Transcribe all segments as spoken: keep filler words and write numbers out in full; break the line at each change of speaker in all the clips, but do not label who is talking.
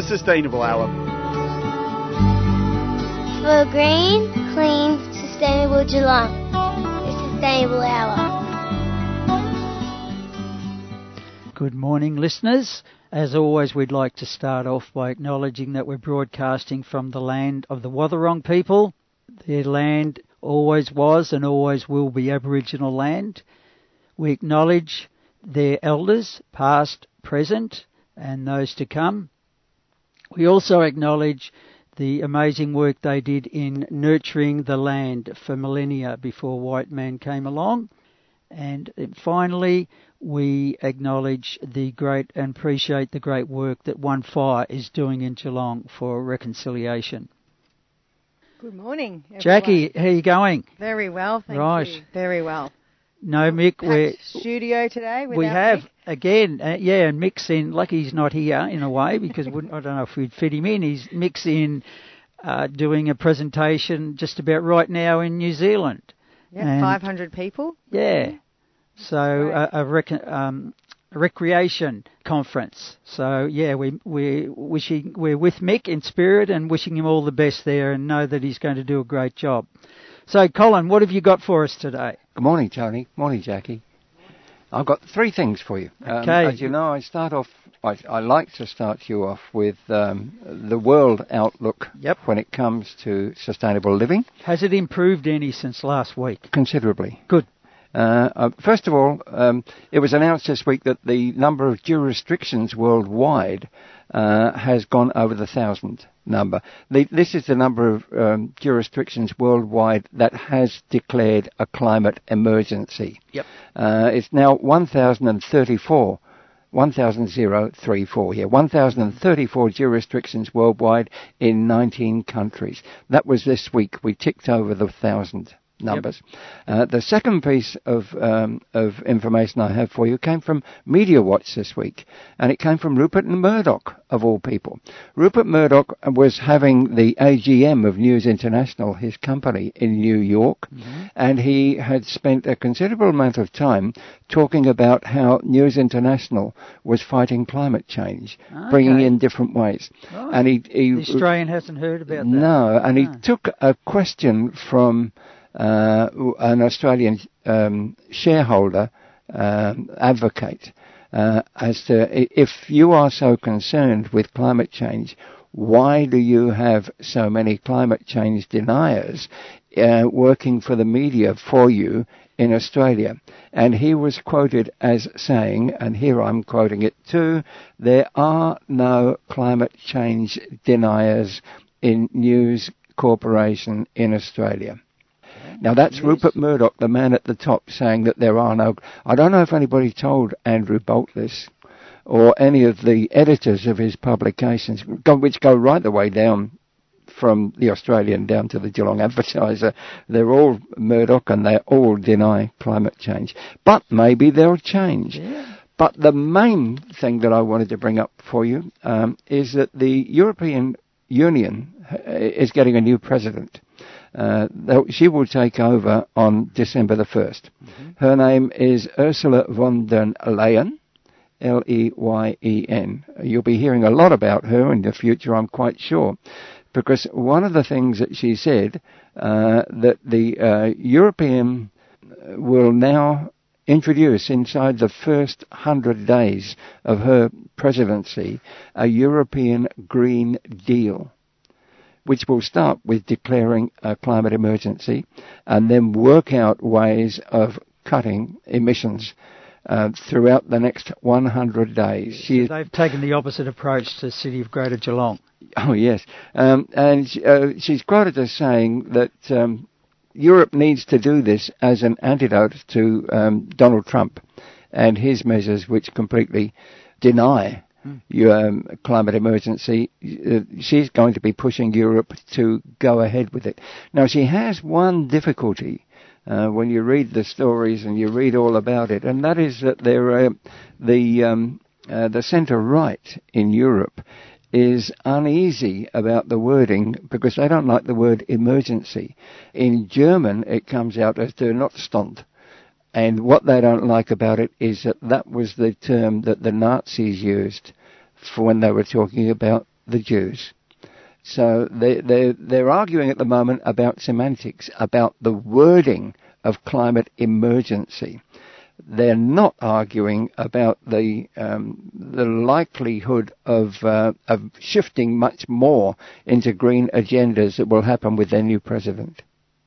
the Sustainable Hour.
For green, clean, sustainable Geelong. The Sustainable Hour.
Good morning, listeners. As always, we'd like to start off by acknowledging that we're broadcasting from the land of the Wathaurong people. Their land always was and always will be Aboriginal land. We acknowledge their elders, past, present, and those to come. We also acknowledge the amazing work they did in nurturing the land for millennia before white man came along. And finally, we acknowledge the great and appreciate the great work that One Fire is doing in Geelong for reconciliation.
Good morning, everyone.
Jackie, how are you going?
Very well, thank
right.
you. Very well.
No, Mick, we're...
studio today without
We have,
Mick.
again, uh, yeah, and Mick's in, lucky he's not here in a way, because I don't know if we'd fit him in. He's Mick's in uh, doing a presentation just about right now in New Zealand.
Yeah, five hundred people.
Yeah. So a, a, rec- um, a recreation conference. So yeah, we we wishing we're with Mick in spirit and wishing him all the best there, and know that he's going to do a great job. So Colin, what have you got for us today?
Good morning, Tony. Morning, Jackie. I've got three things for you. Um,
okay.
As you know, I start off. I, I like to start you off with um, the world outlook.
Yep.
When it comes to sustainable living.
Has it improved any since last week?
Considerably.
Good.
Uh, uh, first of all, um, it was announced this week that the number of jurisdictions worldwide uh, has gone over the thousand number. The, this is the number of um, jurisdictions worldwide that has declared a climate emergency.
Yep.
Uh, it's now one thousand thirty-four. one thousand thirty-four, yeah, one thousand thirty-four jurisdictions worldwide in nineteen countries. That was this week. We ticked over the thousand numbers. Yep. Uh, the second piece of um, of information I have for you came from Media Watch this week, and it came from Rupert Murdoch, of all people. Rupert Murdoch was having the A G M of News International, his company, in New York, mm-hmm. and he had spent a considerable amount of time talking about how News International was fighting climate change, okay. bringing in different ways.
Oh.
And he, he
the Australian hasn't heard about that.
No, and
no.
he took a question from Uh, an Australian um, shareholder um, advocate uh, as to if you are so concerned with climate change, why do you have so many climate change deniers uh, working for the media for you in Australia? And he was quoted as saying, and here I'm quoting it too, there are no climate change deniers in News Corporation in Australia. Now, that's yes. Rupert Murdoch, the man at the top, saying that there are no... I don't know if anybody told Andrew Bolt this, or any of the editors of his publications, which go right the way down from the Australian down to the Geelong Advertiser. They're all Murdoch, and they all deny climate change. But maybe they'll change.
Yeah.
But the main thing that I wanted to bring up for you um, is that the European Union is getting a new president. Uh, she will take over on December the first. Mm-hmm. Her name is Ursula von der Leyen, L E Y E N. You'll be hearing a lot about her in the future, I'm quite sure, because one of the things that she said, uh, that the uh, European will now introduce inside the first hundred days of her presidency a European Green Deal, which will start with declaring a climate emergency and then work out ways of cutting emissions uh, throughout the next one hundred days.
So they've taken the opposite approach to the City of Greater Geelong.
Oh, yes. Um, and uh, she's quoted as saying that um, Europe needs to do this as an antidote to um, Donald Trump and his measures which completely deny Your um, climate emergency. Uh, she's going to be pushing Europe to go ahead with it. Now, she has one difficulty uh, when you read the stories and you read all about it, and that is that there, uh, the um, uh, the centre-right in Europe is uneasy about the wording because they don't like the word emergency. In German, it comes out as der Notstand. And what they don't like about it is that that was the term that the Nazis used for when they were talking about the Jews. So they, they, they're arguing at the moment about semantics, about the wording of climate emergency. They're not arguing about the um, the likelihood of uh, of shifting much more into green agendas that will happen with their new president.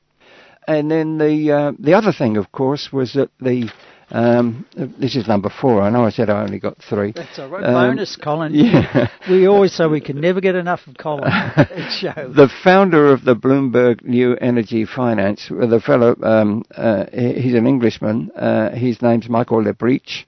And then the uh, the other thing, of course, was that the um, this is number four. I know I said I only got three.
That's all right.
Um,
Bonus, Colin.
Yeah.
We always say we can never get enough of Colin each show.
The founder of the Bloomberg New Energy Finance, the fellow, um, uh, he's an Englishman. Uh, his name's Michael LeBreach.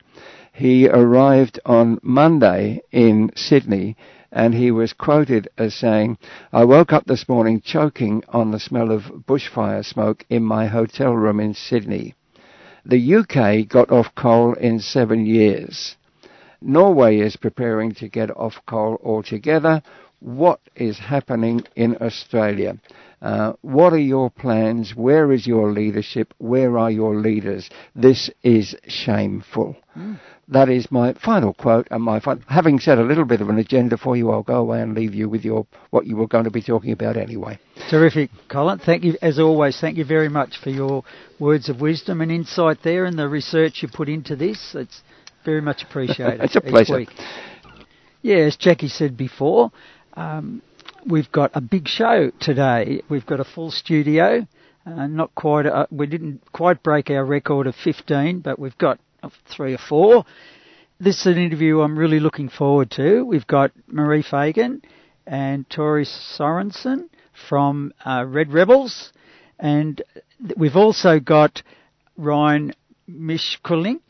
He arrived on Monday in Sydney, and he was quoted as saying, "I woke up this morning choking on the smell of bushfire smoke in my hotel room in Sydney. The U K got off coal in seven years. Norway is preparing to get off coal altogether. What is happening in Australia? Uh, what are your plans? Where is your leadership? Where are your leaders? This is shameful." Mm. That is my final quote. And my fin- having said a little bit of an agenda for you, I'll go away and leave you with your what you were going to be talking about anyway.
Terrific, Colin. Thank you, as always. Thank you very much for your words of wisdom and insight there, and the research you put into this. It's very much appreciated.
It's a pleasure.
Week. Yeah, as Jackie said before, um, we've got a big show today. We've got a full studio. Uh, not quite. A, we didn't quite break our record of fifteen, but we've got three or four. This is an interview I'm really looking forward to. We've got Marie Fagan and Tori Sorensen from uh, Red Rebels, and we've also got Ryan Mishkulink.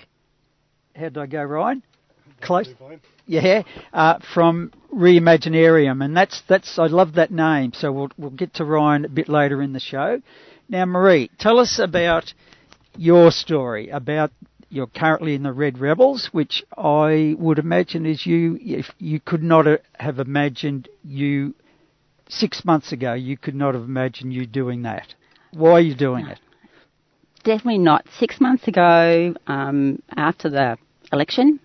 How did I go, Ryan? Close. Yeah, uh, from Reimaginarium, and that's that's I love that name. So we'll we'll get to Ryan a bit later in the show. Now, Marie, tell us about your story. About you're currently in the Red Rebels, which I would imagine is you. If you could not have imagined you six months ago, you could not have imagined you doing that. Why are you doing it?
Definitely not. Six months ago, um, after the election,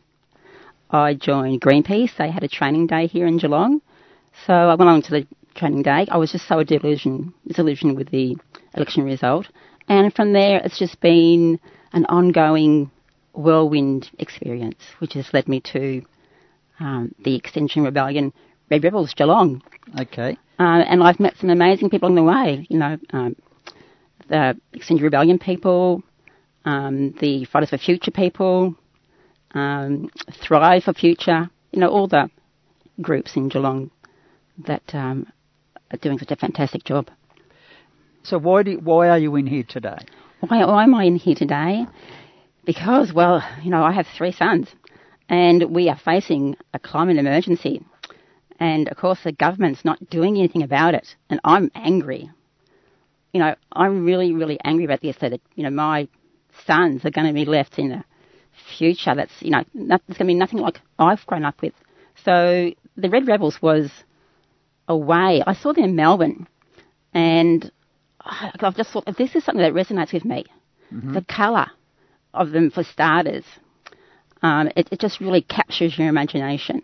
I joined Greenpeace. They had a training day here in Geelong. So I went along to the training day. I was just so disillusioned, disillusioned with the election result. And from there, it's just been an ongoing whirlwind experience, which has led me to um, the Extinction Rebellion Red Rebels Geelong.
Okay.
Uh, and I've met some amazing people along the way, you know, um, the Extinction Rebellion people, um, the Fridays for Future people, um, Thrive for Future, you know, all the groups in Geelong that um, are doing such a fantastic job.
So why do why are you in here today?
Why, why am I in here today? Because, well, you know, I have three sons, and we are facing a climate emergency. And, of course, the government's not doing anything about it, and I'm angry. You know, I'm really, really angry about this, so that, you know, my sons are going to be left in a future that's, you know, not, it's going to be nothing like I've grown up with. So the Red Rebels was a way. I saw them in Melbourne, and I've just thought, this is something that resonates with me. Mm-hmm. The colour of them, for starters, um, it, it just really captures your imagination.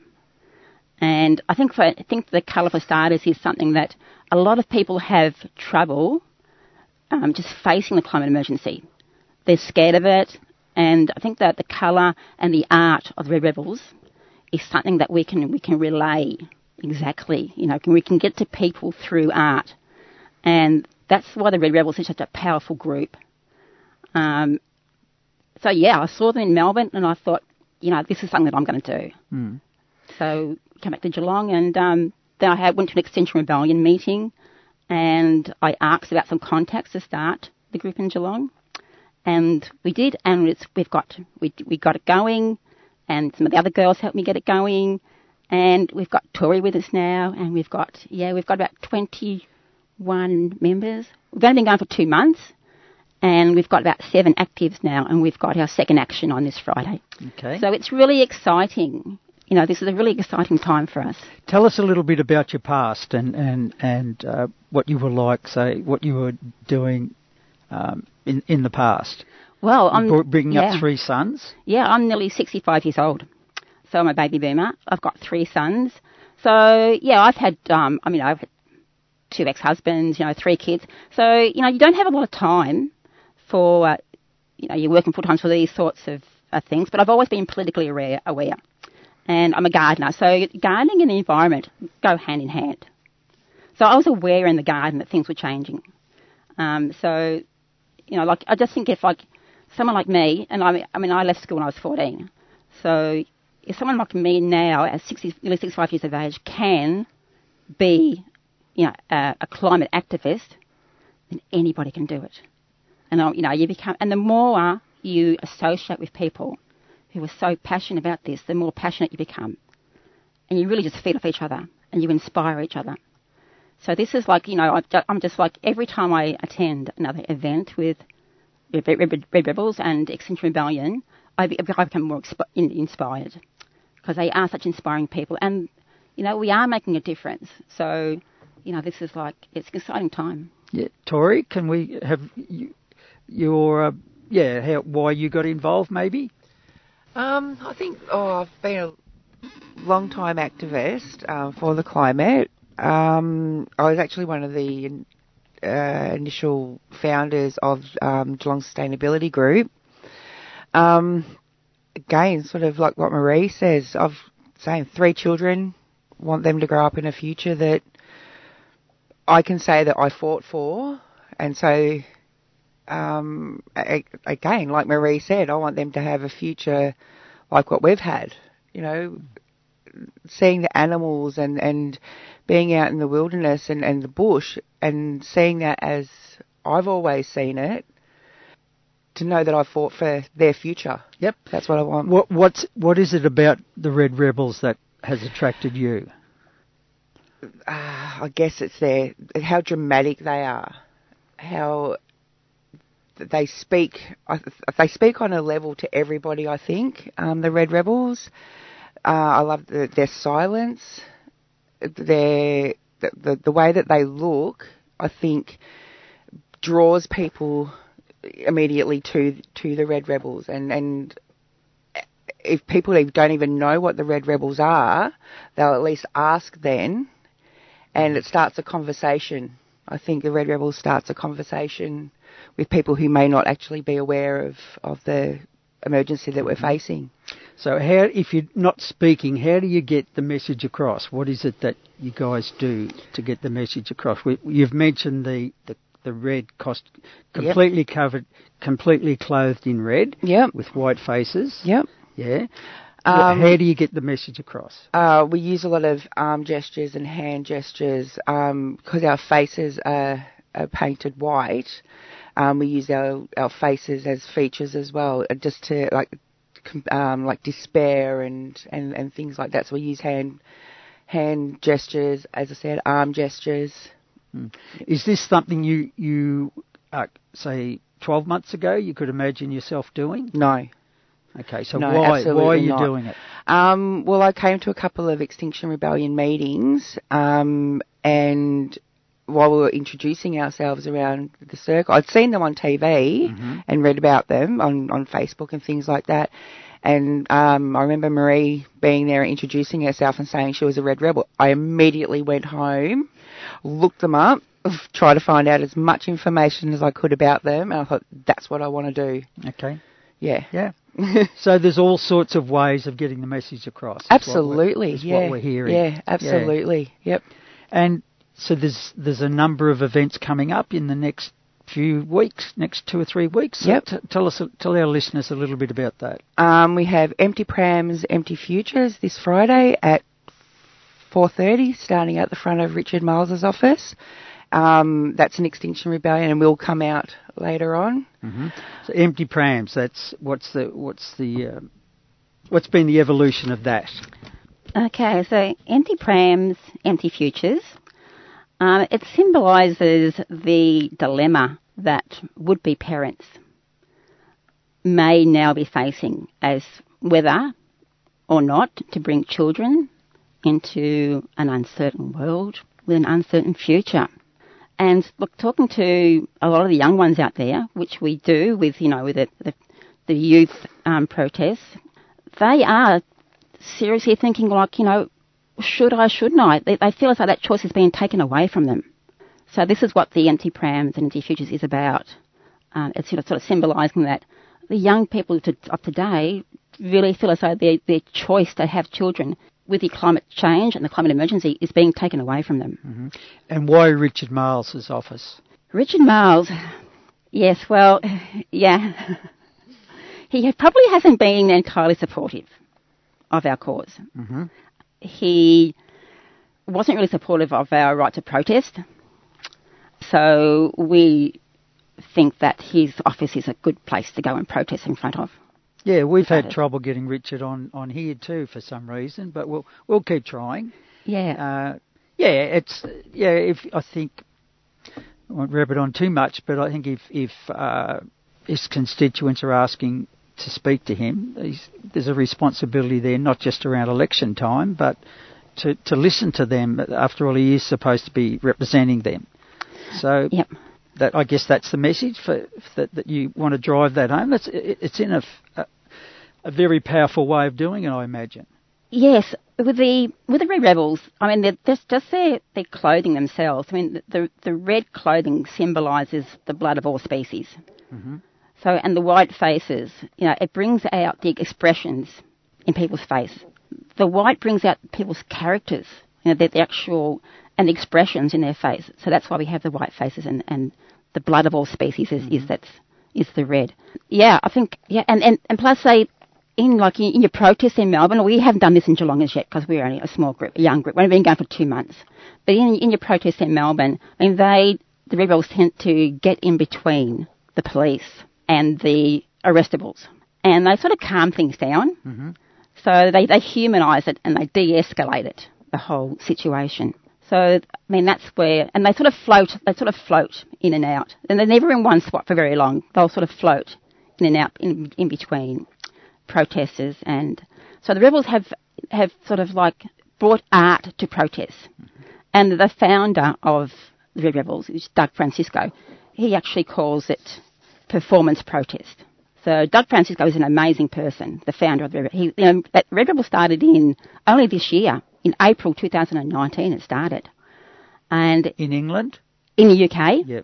And I think for, I think the colour for starters is something that a lot of people have trouble um, just facing the climate emergency. They're scared of it, and I think that the colour and the art of the Red Rebels is something that we can we can relay exactly. You know, can, we can get to people through art, and that's why the Red Rebels is such a powerful group. Um, so yeah, I saw them in Melbourne, and I thought, you know, this is something that I'm going to do. Mm. So came back to Geelong, and um, then I had, went to an Extinction Rebellion meeting, and I asked about some contacts to start the group in Geelong, and we did, and it's, we've got we we got it going, and some of the other girls helped me get it going, and we've got Tori with us now, and we've got yeah we've got about twenty-one members. We've only been going for two months, and we've got about seven actives now, and we've got our second action on this Friday.
Okay.
So it's really exciting. You know, this is a really exciting time for us.
Tell us a little bit about your past and and and uh, what you were like, say, what you were doing um, in in the past.
Well, I'm
You're bringing
yeah.
up three sons.
Yeah, I'm nearly sixty-five years old, so I'm a baby boomer. I've got three sons. So, yeah, I've had, um, I mean, I've had two ex-husbands, you know, three kids. So, you know, you don't have a lot of time for, uh, you know, you're working full-time for these sorts of uh, things, but I've always been politically aware, aware. And I'm a gardener, so gardening and the environment go hand in hand. So I was aware in the garden that things were changing. Um, so, you know, like, I just think if, like, someone like me, and I mean, I mean, I left school when I was fourteen, so if someone like me now, at sixty, nearly sixty-five years of age, can be, you know, a, a climate activist, then anybody can do it. And, you know, you become, and the more you associate with people who are so passionate about this, the more passionate you become. And you really just feed off each other and you inspire each other. So this is like, you know, I'm just like, every time I attend another event with Red, Red, Red Rebels and Extinction Rebellion, I, be, I become more exp- inspired because they are such inspiring people. And, you know, we are making a difference. So, you know, this is like, it's an exciting time.
Yeah. Tori, can we have you, your, uh, yeah, how, why you got involved maybe?
Um, I think, oh, I've been a long time activist uh, for the climate. Um, I was actually one of the uh, initial founders of um, Geelong Sustainability Group. Um, again, sort of like what Marie says, I've saying three children, want them to grow up in a future that I can say that I fought for, and so um, a- again, like Marie said, I want them to have a future like what we've had. You know, seeing the animals and, and being out in the wilderness and, and the bush and seeing that as I've always seen it, to know that I fought for their future.
Yep,
that's what I want.
What what's what is it about the Red Rebels that has attracted you?
Uh, I guess it's their how dramatic they are, how they speak. They speak on a level to everybody. I think um, the Red Rebels. Uh, I love the, their silence, their the, the the way that they look. I think draws people immediately to to the Red Rebels, and and if people don't even know what the Red Rebels are, they'll at least ask then, and it starts a conversation. I think the Red Rebels starts a conversation with people who may not actually be aware of, of the emergency that we're facing.
So how, if you're not speaking, how do you get the message across? What is it that you guys do to get the message across? We, you've mentioned the, the, the red cost, completely yep. covered, completely clothed in red
yep.
with white faces.
Yep.
Yeah.
Um,
how do you get the message across?
Uh, we use a lot of arm gestures and hand gestures um, because our faces are, are painted white. Um, we use our, our faces as features as well, just to like um, like despair and, and, and things like that. So we use hand hand gestures, as I said, arm gestures.
Mm. Is this something you you uh, say twelve months ago you could imagine yourself doing?
No.
Okay, so
no,
why why are you
not.
doing it?
Um, well, I came to a couple of Extinction Rebellion meetings, um, and while we were introducing ourselves around the circle, I'd seen them on T V mm-hmm. and read about them on, on Facebook and things like that. And um, I remember Marie being there and introducing herself and saying she was a Red Rebel. I immediately went home, looked them up, tried to find out as much information as I could about them, and I thought, that's what I want to do.
Okay.
Yeah.
Yeah. So there's all sorts of ways of getting the message across.
Absolutely.
Is
yeah.
what we're hearing.
Yeah, absolutely. Yeah. Yep.
And so there's there's a number of events coming up in the next few weeks, next two or three weeks. So
yep.
T- tell us, tell our listeners a little bit about that.
Um, we have Empty Prams, Empty Futures this Friday at four thirty, starting at the front of Richard Miles's office. Um, that's an Extinction Rebellion, and will come out later on.
Mm-hmm. So Empty Prams. That's what's the what's the uh, what's been the evolution of that?
Okay, so Empty Prams, Empty Futures. Um, it symbolises the dilemma that would-be parents may now be facing as whether or not to bring children into an uncertain world with an uncertain future. And look, talking to a lot of the young ones out there, which we do with, you know, with the, the, the youth um, protests, they are seriously thinking like, you know, should I, shouldn't I? They, they feel as though that choice is being taken away from them. So this is what the anti-prams and anti-futures is about. Um, it's sort of, sort of symbolising that the young people to, of today really feel as though their, their choice to have children with the climate change and the climate emergency is being taken away from them.
Mm-hmm. And why Richard Marles' office?
Richard Marles, yes, well, yeah. He probably hasn't been entirely supportive of our cause.
Mm-hmm.
He wasn't really supportive of our right to protest. So we think that his office is a good place to go and protest in front of.
Yeah, we've had trouble getting Richard on, on here too for some reason, but we'll we'll keep trying.
Yeah.
Uh, yeah, it's yeah. If I think I won't rub it on too much, but I think if if uh, his constituents are asking to speak to him, there's a responsibility there, not just around election time, but to to listen to them. After all, he is supposed to be representing them. So.
Yep.
That I guess that's the message for that, that you want to drive that home. It's it's in a, a, a very powerful way of doing it, I imagine.
Yes, with the with the Red Rebels, I mean, just just their their clothing themselves. I mean, the the red clothing symbolises the blood of all species.
Mm-hmm.
So, and the white faces, you know, it brings out the expressions in people's face. The white brings out people's characters, you know, the, the actual and the expressions in their face. So that's why we have the white faces and, and the blood of all species is, mm-hmm. is that's is the red. Yeah, I think yeah, and, and, and plus they in like in, in your protests in Melbourne, we haven't done this in Geelong as yet because we're only a small group, a young group. We've only been going for two months. But in in your protests in Melbourne, I mean they the rebels tend to get in between the police and the arrestables, and they sort of calm things down.
Mm-hmm.
So they they humanise it and they de-escalate it, the whole situation. So, I mean, that's where, and they sort of float, they sort of float in and out. And they're never in one spot for very long. They'll sort of float in and out in, in between protesters. And so the rebels have, have sort of like brought art to protests. Mm-hmm. And the founder of the Red Rebels, is Doug Francisco, he actually calls it performance protest. So Doug Francisco is an amazing person, the founder of the Red Rebels. He, you know, that Red Rebel started in only this year. In April two thousand nineteen it started. And
in England?
In the U K.
Yep.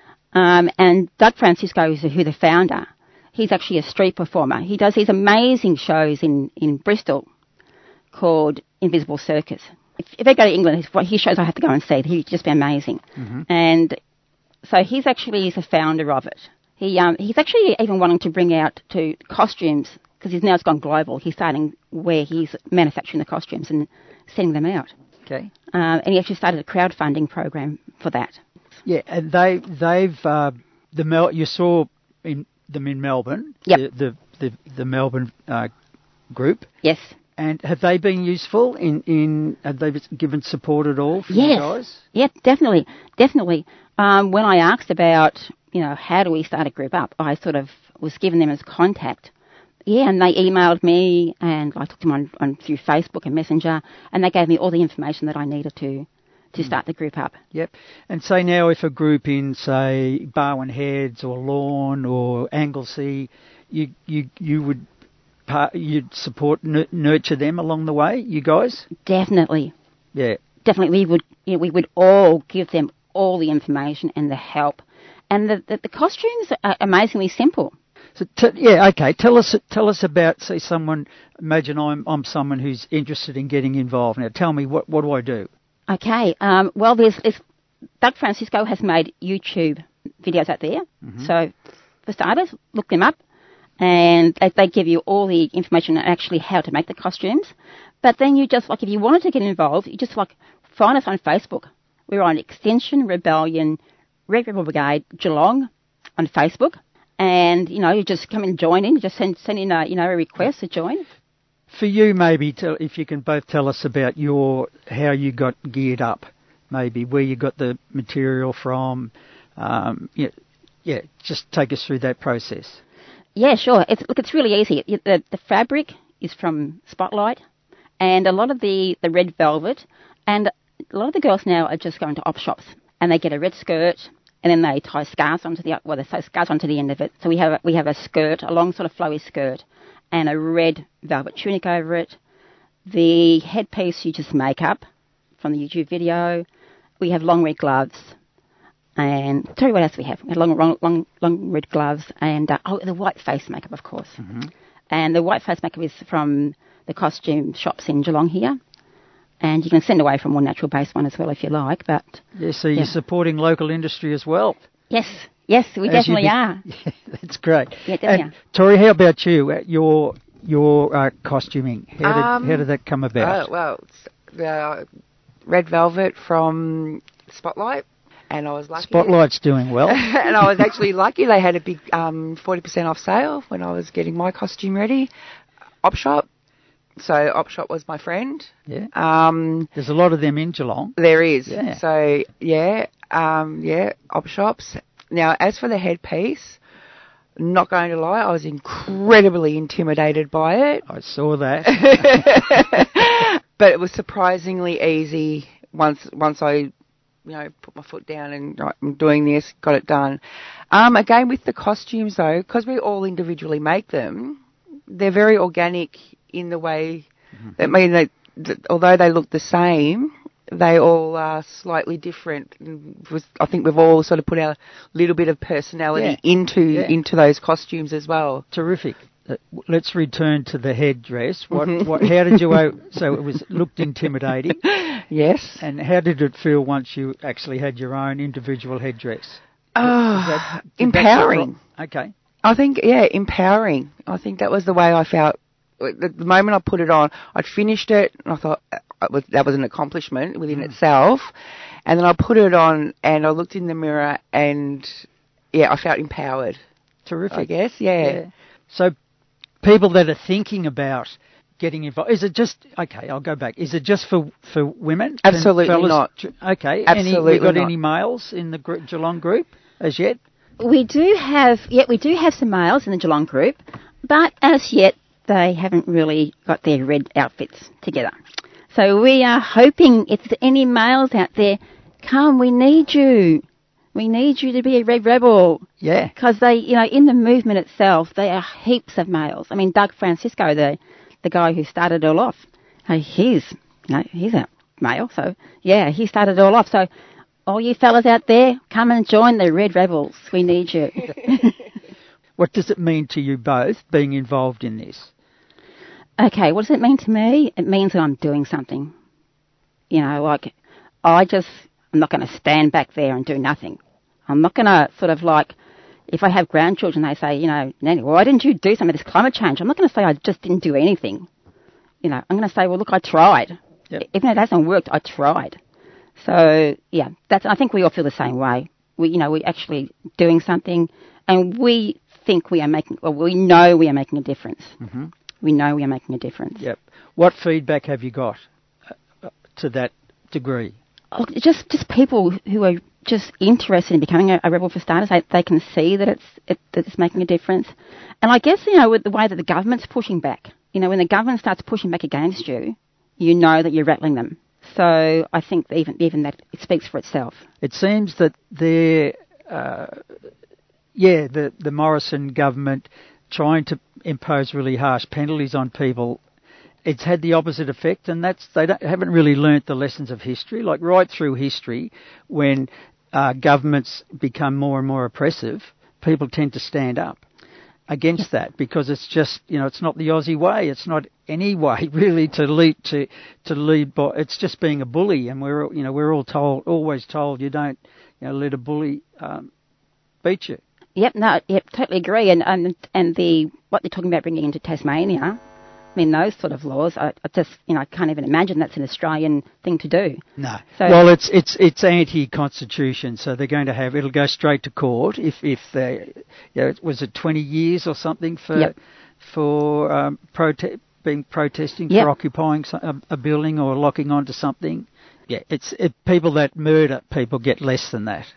Um, and Doug Francisco is who the founder. He's actually a street performer. He does these amazing shows in, in Bristol called Invisible Circus. If, if I go to England, his, his shows I have to go and see. He'd just be amazing.
Mm-hmm.
And so he's actually the founder of it. He um, He's actually even wanting to bring out to costumes, because he's now it's gone global. He's starting where he's manufacturing the costumes and sending them out.
Okay.
Uh, and he actually started a crowdfunding program for that.
Yeah, and they they've uh, the Mel you saw in them in Melbourne.
Yep.
The the the, the Melbourne uh, group.
Yes.
And have they been useful in in have they given support at all for
yes.
you guys?
Yeah, definitely, definitely. Um, when I asked about you know how do we start a group up, I sort of was given them as contact. Yeah, and they emailed me, and I talked to them on, on through Facebook and Messenger, and they gave me all the information that I needed to to start the group up.
Yep. And say now if a group in, say, Barwon Heads or Lorne or Anglesey, you you you would part, you'd support n- nurture them along the way, you guys?
Definitely.
Yeah.
Definitely, we would you know, we would all give them all the information and the help, and the the, the costumes are amazingly simple.
So t- yeah, okay. Tell us tell us about, say, someone. Imagine I'm I'm someone who's interested in getting involved. Now, tell me what what do I do?
Okay. Um, well, there's, there's Doug Francisco has made YouTube videos out there.
Mm-hmm.
So for starters, look them up, and they, they give you all the information on actually how to make the costumes. But then you just like if you wanted to get involved, you just like find us on Facebook. We're on Extinction Rebellion Red Rebel Brigade Geelong on Facebook. And, you know, you just come and join in, just send, send in a, you know, a request to join.
For you, maybe, tell, if you can both tell us about your, how you got geared up, maybe, where you got the material from. Um, yeah, yeah, just take us through that process.
Yeah, sure. It's, look, it's really easy. The, the fabric is from Spotlight, and a lot of the, the red velvet, and a lot of the girls now are just going to op shops, and they get a red skirt, and then they tie scarves onto the well, they tie scarves onto the end of it. So we have a, we have a skirt, a long sort of flowy skirt, and a red velvet tunic over it. The headpiece you just make up from the YouTube video. We have long red gloves. And tell you what else we have. We have long, long, long, long red gloves and, uh, oh, the white face makeup, of course.
Mm-hmm.
And the white face makeup is from the costume shops in Geelong here. And you can send away from a more natural-based one as well if you like. But
yeah, so
yeah.
you're supporting local industry as well.
Yes, yes, we
As
definitely
be-
are.
Yeah, that's great.
Yeah, definitely
and Tori, how about you? Uh, Your your uh, costuming, how did
Um,
how did that come about?
Oh, well, it's the red velvet from Spotlight, and I was lucky.
Spotlight's doing well.
And I was actually lucky. They had a big um, forty percent off sale when I was getting my costume ready. Opshop. So Opshop was my friend.
Yeah.
Um,
There's a lot of them in Geelong.
there is.
Yeah.
So, yeah, um, yeah, Opshops. Now, as for the headpiece, not going to lie, I was incredibly intimidated by it.
I saw that.
But it was surprisingly easy once once I, you know, put my foot down and right, I'm doing this, got it done. Um, again, with the costumes though, because we all individually make them, they're very organic in the way that, I mean, they, that although they look the same, they all are slightly different. And was- I think we've all sort of put our little bit of personality
Yeah.
into
Yeah.
into those costumes as well.
Terrific. Uh, let's return to the headdress. What,
Mhm.
what, how did you, o- so it was looked intimidating,
Yes.
and how did it feel once you actually had your own individual headdress?
Oh,
Did that- did that
empowering.
feel- Okay.
I think, yeah, empowering. I think that was the way I felt. The, the moment I put it on, I'd finished it, and I thought uh, it was, that was an accomplishment within
Mm.
itself. And then I put it on, and I looked in the mirror, and, yeah, I felt empowered,
Terrific.
I guess, yeah.
Yeah. So people that are thinking about getting involved, is it just, okay, I'll go back. Is it just for, for women? Can
Absolutely
fellas
not.
tr- Okay.
Absolutely
any, we got
not.
any males in the gr- Geelong group as yet?
We do have, yeah, we do have some males in the Geelong group, but as yet they haven't really got their red outfits together. So we are hoping if there's any males out there, come, we need you. We need you to be a Red Rebel.
Yeah.
Because they, you know, in the movement itself, there are heaps of males. I mean, Doug Francisco, the the guy who started it all off, uh, he's, you know, he's a male. So, yeah, he started it all off. So, all you fellas out there, come and join the Red Rebels. We need you.
What does it mean to you both being involved in this?
Okay, what does it mean to me? It means that I'm doing something. You know, like, I just, I'm not going to stand back there and do nothing. I'm not going to sort of like, if I have grandchildren, they say, you know, Nanny, why didn't you do something with this climate change? I'm not going to say I just didn't do anything. You know, I'm going to say, well, look, I tried.
Yep.
Even though it hasn't worked, I tried. So, yeah, that's, I think we all feel the same way. We, you know, we're actually doing something, and we think we are making, well, we know we are making a difference.
Mm-hmm.
We know we are making a difference.
Yep. What feedback have you got uh, to that degree?
Oh, just just people who are just interested in becoming a, a rebel for starters. They, they can see that it's it, that it's making a difference. And I guess, you know, with the way that the government's pushing back, you know, when the government starts pushing back against you, you know that you're rattling them. So I think that even even that it speaks for itself.
It seems that they're, uh, yeah, the, the Morrison government trying to impose really harsh penalties on people, it's had the opposite effect, and that's they don't, haven't really learnt the lessons of history. Like right through history, when uh, governments become more and more oppressive, people tend to stand up against that because it's just, you know, it's not the Aussie way. It's not any way really to lead to to lead by. It's just being a bully, and we're you know we're all told always told you don't you know let a bully um, beat you.
Yep, no, yep, totally agree. And and and the what they're talking about bringing into Tasmania, I mean, those sort of laws, I, I just, you know, I can't even imagine that's an Australian thing to do.
No.
So,
well, it's it's it's anti-constitution, so they're going to have it'll go straight to court if if they, you know, was it twenty years or something for
Yep.
for um, prote- being protesting
Yep.
for occupying so- a, a building or locking onto something. Yeah, it's it, people that murder people get less than that.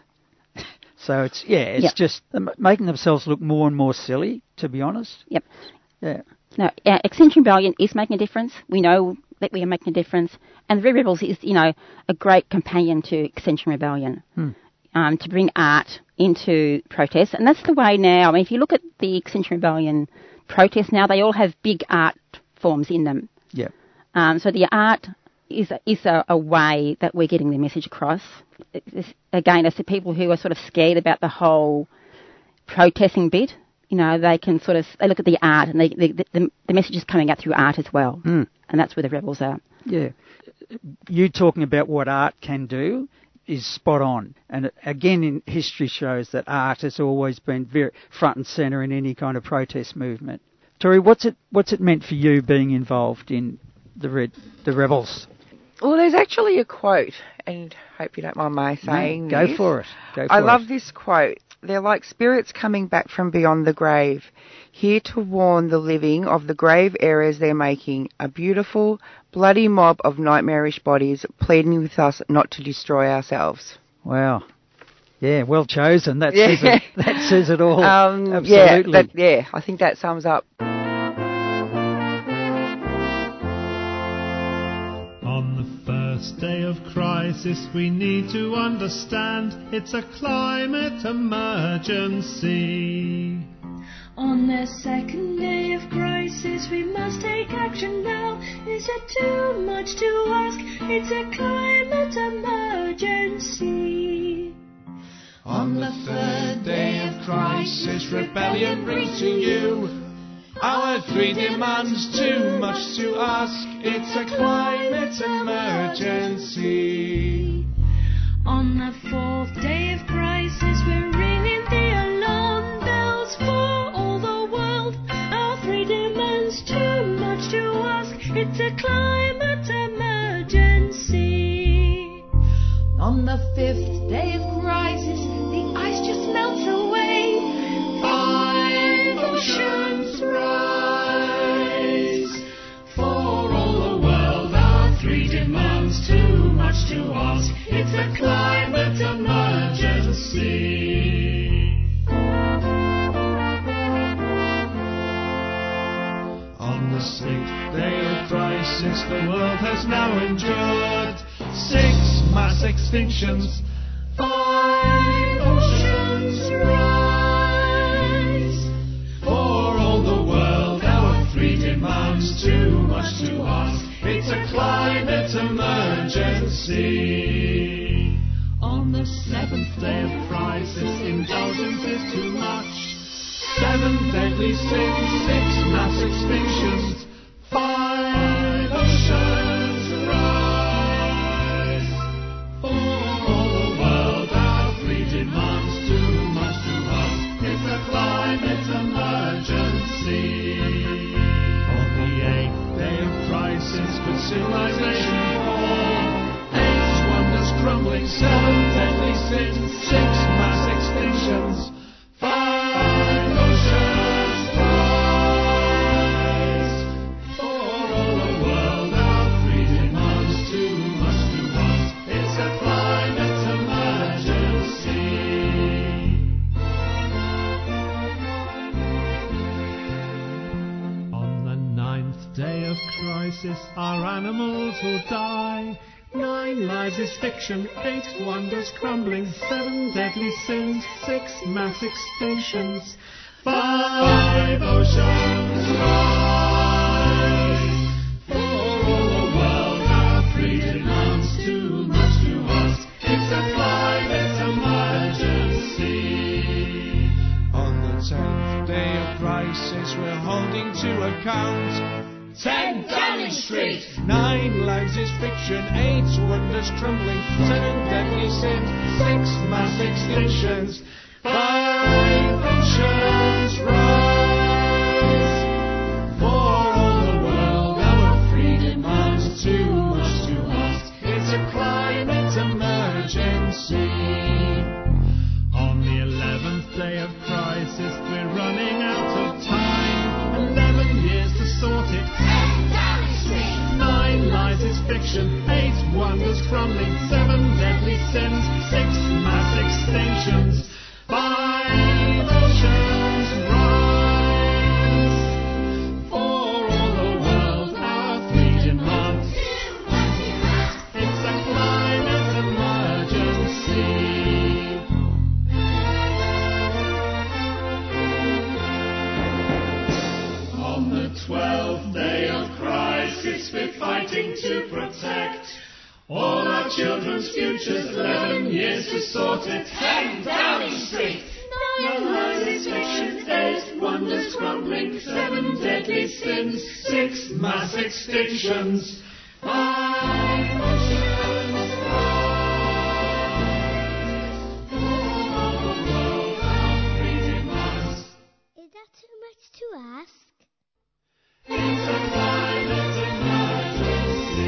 So it's yeah, it's
Yep.
just they're making themselves look more and more silly, to be honest.
Yep.
Yeah.
No, uh, Extinction Rebellion is making a difference. We know that we are making a difference. And the Red Rebels is, you know, a great companion to Extinction Rebellion,
Hmm.
um, to bring art into protests. And that's the way now. I mean, if you look at the Extinction Rebellion protests now, they all have big art forms in them.
Yeah.
Um, so the art is a, is a, a way that we're getting the message across. It's, again, as to people who are sort of scared about the whole protesting bit, you know, they can sort of they look at the art and they, they, the, the message is coming out through art as well.
Mm.
And that's where the rebels are.
Yeah. You talking about what art can do is spot on. And again, in history shows that art has always been very front and centre in any kind of protest movement. Tori, what's it what's it meant for you being involved in the red, the rebels?
Well, there's actually a quote, and hope you don't mind my saying
no, go
this.
for it. Go for
I
it.
love this quote. They're like spirits coming back from beyond the grave, here to warn the living of the grave errors they're making, a beautiful, bloody mob of nightmarish bodies pleading with us not to destroy ourselves.
Wow. Yeah, well chosen. That,
yeah.
says, it, that says it all.
Um,
Absolutely.
Yeah, that, yeah, I think that sums up.
On the first day of crisis, we need to understand it's a climate emergency.
On the second day of crisis, we must take action now. Is it too much to ask? It's a climate emergency.
On the third day of crisis, rebellion brings to you our three demands, too much to ask. It's a climate emergency.
On the fourth day of crisis, we're ringing the alarm bells for all the world. Our three demands, too much to ask. It's a climate emergency. On the fifth day of crisis, the ice just melts away.
Five oceans rise. For all the world, our three demands, too much to ask. It's a climate emergency. On the sixth day of crisis, the world has now endured six mass extinctions. Five oceans rise. For all the world, our three demands, too much to ask. It's a climate emergency. On the seventh day of crisis, indulgence is too much. Seven deadly sins, six mass extinctions. Five oceans rise. For all the world, our three demands, too much to ask. It's a climate emergency. On the eighth day of crisis, could civilization fall? Eight wonders crumbling, seven deadly sins, six mass extinctions. Five oceans rise. For all the world, our three demands, too much to ask. It's a climate emergency. On the ninth day of crisis, our animals will die. Nine lives is fiction, eight wonders crumbling, seven deadly sins, six mass extinctions, five oceans rise. For all the world, our three demands, too much to ask. It's a climate emergency. On the tenth day of crisis, we're holding to account ten Downing Street. Nine lives is fiction, eight wonders crumbling, seven deadly sins, six mass extinctions, five oceans rise. For all the world, our three demands, too much to ask. It's a climate emergency. On the eleventh day of crisis, we're running out of time. Eleven years to sort it. Nine lives is fiction, eight wonders crumbling, seven deadly sins, six mass extinctions, five oceans rise. For all the world, our three demands. It's a climate emergency. On the twelfth day of crisis, place we're fighting to protect. All our children's futures, eleven years to sort it. ten Downing Street! Nine lies fiction, eight wonders crumbling, seven deadly sins, six mass extinctions, five oceans rise, all the world our freedom demands.
Is that too much to ask?
It's a climate emergency.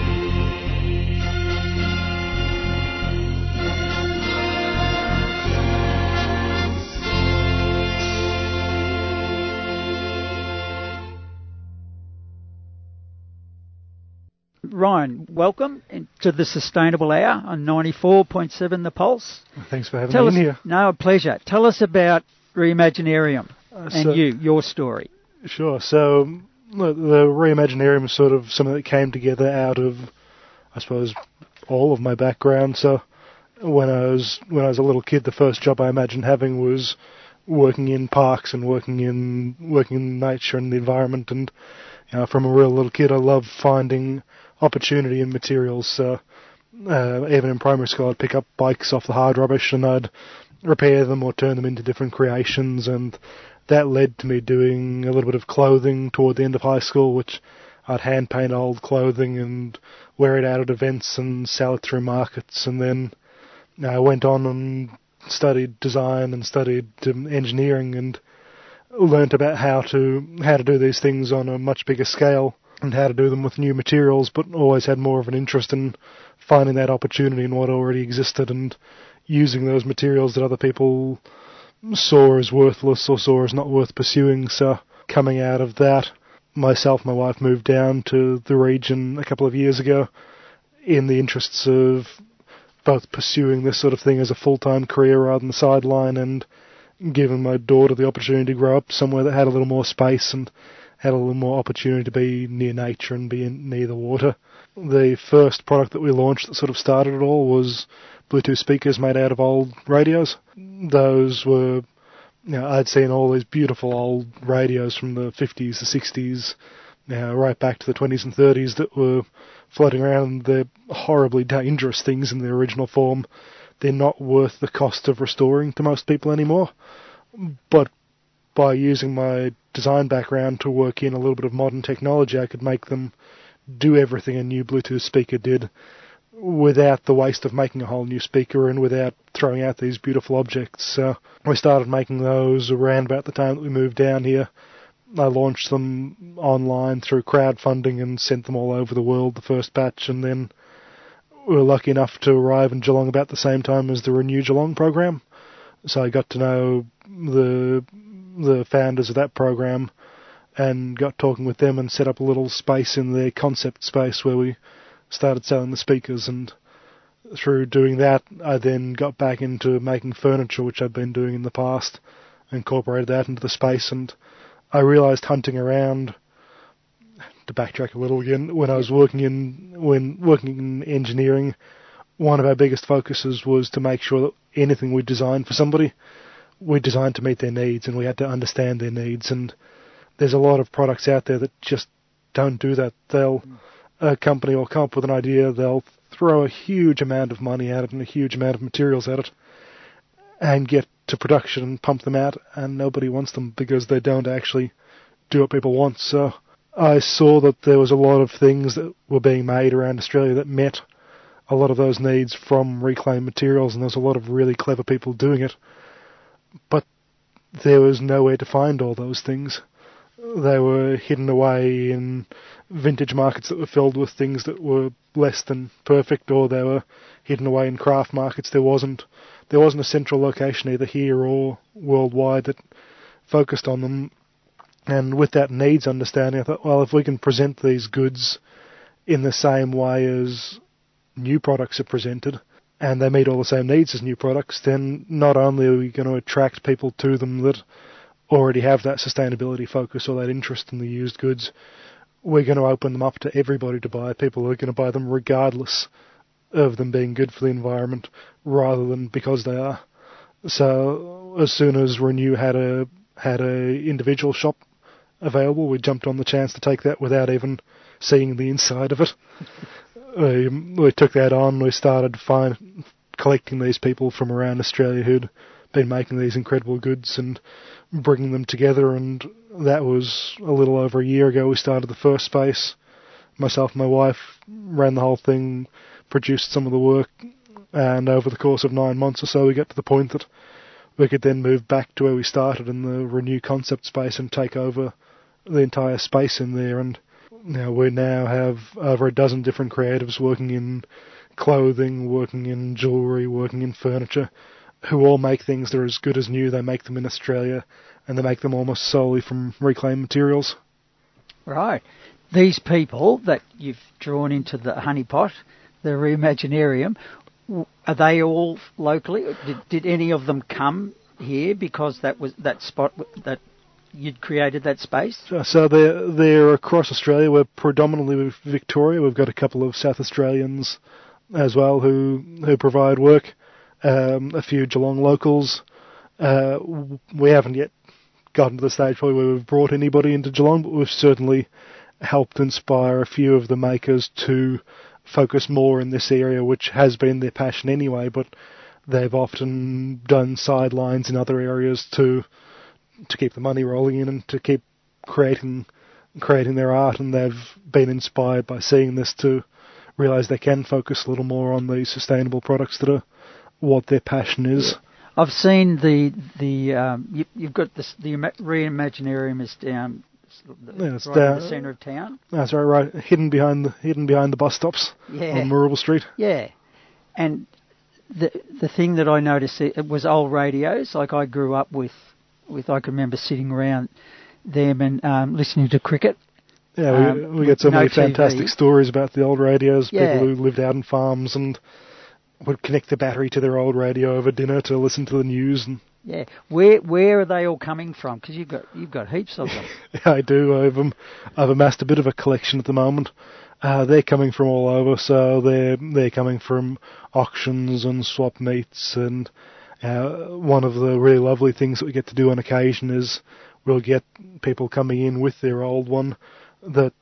Ryan, welcome to the Sustainable Hour on ninety-four point seven The Pulse.
Thanks for having
Tell
me
us,
in here.
No, a pleasure. Tell us about Reimaginarium
Uh,
and
so-
you, your story.
Sure. So the the Reimaginarium is sort of something that came together out of, I suppose, all of my background. So when I was when I was a little kid, the first job I imagined having was working in parks and working in working in nature and the environment. And you know, from a real little kid, I loved finding opportunity in materials. So uh, even in primary school, I'd pick up bikes off the hard rubbish and I'd repair them or turn them into different creations, and that led to me doing a little bit of clothing toward the end of high school, which I'd hand paint old clothing and wear it out at events and sell it through markets. And then you know, I went on and studied design and studied um, engineering and learnt about how to how to do these things on a much bigger scale and how to do them with new materials, but always had more of an interest in finding that opportunity in what already existed and using those materials that other people saw as worthless or saw as not worth pursuing. So coming out of that, myself and my wife moved down to the region a couple of years ago in the interests of both pursuing this sort of thing as a full-time career rather than the sideline, and giving my daughter the opportunity to grow up somewhere that had a little more space and had a little more opportunity to be near nature and be in, near the water. The first product that we launched that sort of started it all was Bluetooth speakers made out of old radios. Those were, you know, I'd seen all these beautiful old radios from the fifties, the sixties, you know, right back to the twenties and thirties that were floating around. They're horribly dangerous things in their original form. They're not worth the cost of restoring to most people anymore. But by using my design background to work in a little bit of modern technology, I could make them do everything a new Bluetooth speaker did without the waste of making a whole new speaker and without throwing out these beautiful objects. So we started making those around about the time that we moved down here. I launched them online through crowdfunding and sent them all over the world, the first batch, and then we were lucky enough to arrive in Geelong about the same time as the Renew Geelong program. So I got to know the the founders of that program and got talking with them and set up a little space in their concept space where we started selling the speakers. And through doing that, I then got back into making furniture, which I'd been doing in the past, incorporated that into the space. And I realised hunting around, to backtrack a little again, when I was working in when working in engineering, one of our biggest focuses was to make sure that anything we designed for somebody, we designed to meet their needs, and we had to understand their needs. And there's a lot of products out there that just don't do that. They'll a company will come up with an idea, they'll throw a huge amount of money at it and a huge amount of materials at it and get to production and pump them out, and nobody wants them because they don't actually do what people want. So I saw that there was a lot of things that were being made around Australia that met a lot of those needs from reclaimed materials, and there's a lot of really clever people doing it. But there was nowhere to find all those things. They were hidden away in vintage markets that were filled with things that were less than perfect, or they were hidden away in craft markets. There wasn't there wasn't a central location either here or worldwide that focused on them. And with that needs understanding, I thought, well, if we can present these goods in the same way as new products are presented, and they meet all the same needs as new products, then not only are we going to attract people to them that already have that sustainability focus or that interest in the used goods, we're going to open them up to everybody to buy. People are going to buy them regardless of them being good for the environment, rather than because they are. So as soon as Renew had a had a individual shop available, we jumped on the chance to take that without even seeing the inside of it. we, we took that on. We started find, collecting these people from around Australia who'd been making these incredible goods and bringing them together, and that was a little over a year ago. We started the first space. Myself and my wife ran the whole thing, produced some of the work, and over the course of nine months or so we got to the point that we could then move back to where we started in the Renew concept space and take over the entire space in there. And you know, we now have over a dozen different creatives working in clothing, working in jewellery, working in furniture, who all make things that are as good as new. They make them in Australia, and they make them almost solely from reclaimed materials.
Right. These people that you've drawn into the honeypot, the Reimaginarium, are they all locally? Did, did any of them come here because that was that spot that you'd created that space?
So they're, they're across Australia. We're predominantly with Victoria. We've got a couple of South Australians as well who who provide work. Um, a few Geelong locals. Uh, we haven't yet gotten to the stage where we've brought anybody into Geelong, but we've certainly helped inspire a few of the makers to focus more in this area, which has been their passion anyway, but they've often done sidelines in other areas to to keep the money rolling in and to keep creating creating their art, and they've been inspired by seeing this to realise they can focus a little more on the sustainable products that are what their passion is.
I've seen the the um, you, you've got this, the Reimaginarium is down,
yeah, it's
right
down,
in the centre of town.
That's right, right, hidden behind the hidden behind the bus stops
yeah.
on Moorabool Street.
Yeah, and the the thing that I noticed it was old radios. Like I grew up with, with I can remember sitting around them and um, listening to cricket.
Yeah, we,
um,
we get so
no
many
T V.
fantastic stories about the old radios.
Yeah.
People who lived out on farms and would connect the battery to their old radio over dinner to listen to the news. And
yeah, where where are they all coming from? Because you've got you've got heaps of them.
yeah, I do. I've um, I've amassed a bit of a collection at the moment. Uh, they're coming from all over, so they're they're coming from auctions and swap meets. And uh, one of the really lovely things that we get to do on occasion is we'll get people coming in with their old one. That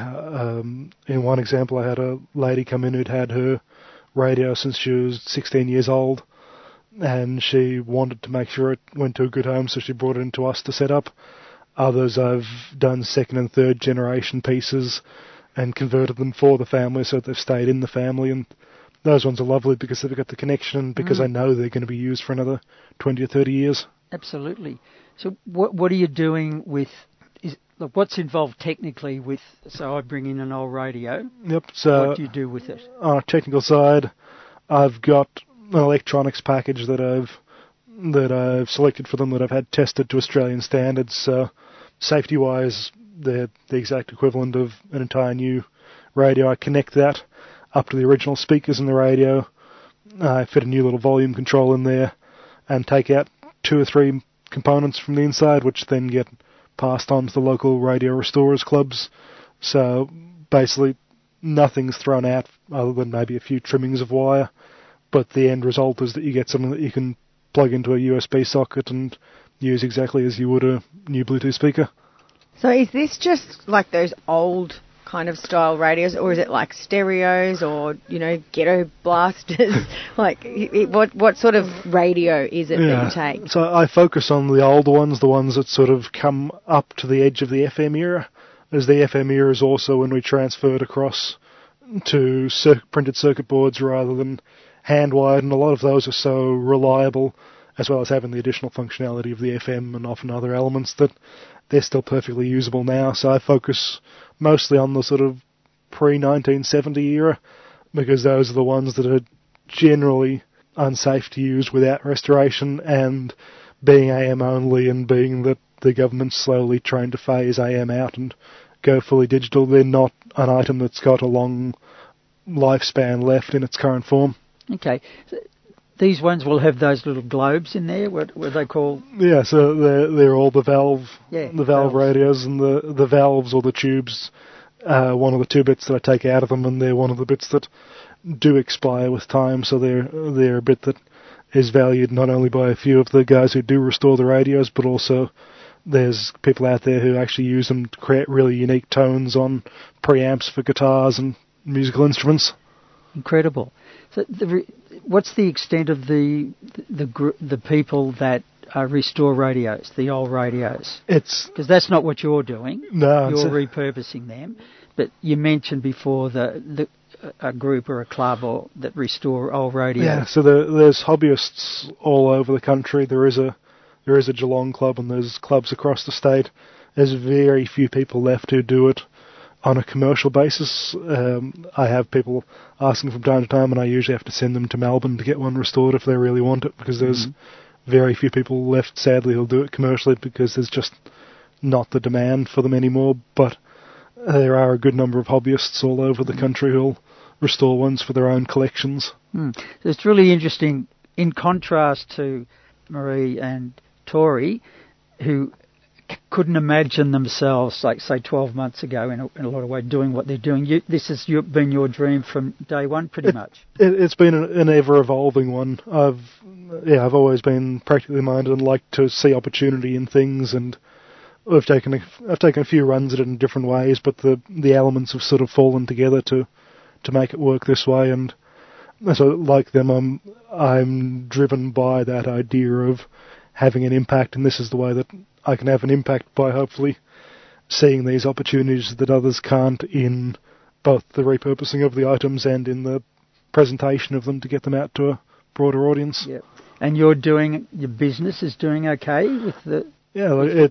um, in one example, I had a lady come in who'd had her radio since she was sixteen years old, and she wanted to make sure it went to a good home, so she brought it into us to set up. Others I've done second and third generation pieces and converted them for the family so that they've stayed in the family, and those ones are lovely because they've got the connection, because mm. I know they're going to be used for another twenty or thirty years.
Absolutely. So what what are you doing with, is, look, what's involved technically with, so I bring in an old radio.
Yep. So
what do you do with it?
On a technical side, I've got an electronics package that I've that I've selected for them that I've had tested to Australian standards. So safety-wise, they're the exact equivalent of an entire new radio. I connect that up to the original speakers in the radio. I fit a new little volume control in there and take out two or three components from the inside, which then get passed on to the local radio restorers clubs. So basically nothing's thrown out other than maybe a few trimmings of wire, but the end result is that you get something that you can plug into a U S B socket and use exactly as you would a new Bluetooth speaker.
So is this just like those old kind of style radios, or is it like stereos or, you know, ghetto blasters? Like, it, what what sort of radio is it
yeah.
that you take?
So I focus on the older ones, the ones that sort of come up to the edge of the F M era, as the F M era is also when we transferred across to cir- printed circuit boards rather than hand-wired, and a lot of those are so reliable, as well as having the additional functionality of the F M and often other elements, that they're still perfectly usable now. So I focus mostly on the sort of pre-nineteen seventy era, because those are the ones that are generally unsafe to use without restoration, and being A M only and being that the government's slowly trying to phase A M out and go fully digital, they're not an item that's got a long lifespan left in its current form.
Okay. So these ones will have those little globes in there. What what are they called?
Yeah, so they're they're all the valve
yeah,
the valve valves. radios, and the the valves or the tubes are one of the two bits that I take out of them, and they're one of the bits that do expire with time. So they're they're a bit that is valued not only by a few of the guys who do restore the radios, but also there's people out there who actually use them to create really unique tones on preamps for guitars and musical instruments.
Incredible. So, the, what's the extent of the the the, the people that uh, restore radios, the old radios?
It's
because that's not what you're doing.
No,
you're repurposing them. But you mentioned before the the a group or a club or that restore old radios.
Yeah. So there, there's hobbyists all over the country. There is a there is a Geelong club, and there's clubs across the state. There's very few people left who do it on a commercial basis. Um, I have people asking from time to time, and I usually have to send them to Melbourne to get one restored if they really want it, because there's mm-hmm. very few people left, sadly, who'll do it commercially, because there's just not the demand for them anymore. But there are a good number of hobbyists all over the country who'll restore ones for their own collections.
Mm. So it's really interesting, in contrast to Marie and Tori, who couldn't imagine themselves, like, say, twelve months ago, in a, in a lot of ways, doing what they're doing. You, this has your, been your dream from day one, pretty
it,
much.
It, it's been an, an ever-evolving one. I've, yeah, I've always been practically minded and like to see opportunity in things, and I've taken a, I've taken a few runs at it in different ways, but the the elements have sort of fallen together to to make it work this way. And so, like them, I'm I'm driven by that idea of having an impact, and this is the way that I can have an impact, by hopefully seeing these opportunities that others can't in both the repurposing of the items and in the presentation of them to get them out to a broader audience.
Yep. And you're doing, your business is doing okay with the...
Yeah, like it,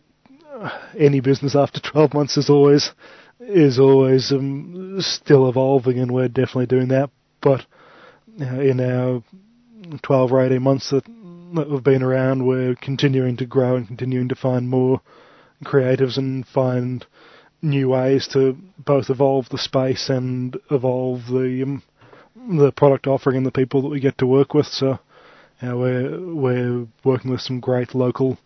any business after twelve months is always is always um, still evolving, and we're definitely doing that. But you know, in our twelve or eighteen months that that we've been around, we're continuing to grow and continuing to find more creatives and find new ways to both evolve the space and evolve the um, the product offering and the people that we get to work with. So you know, we're we're working with some great local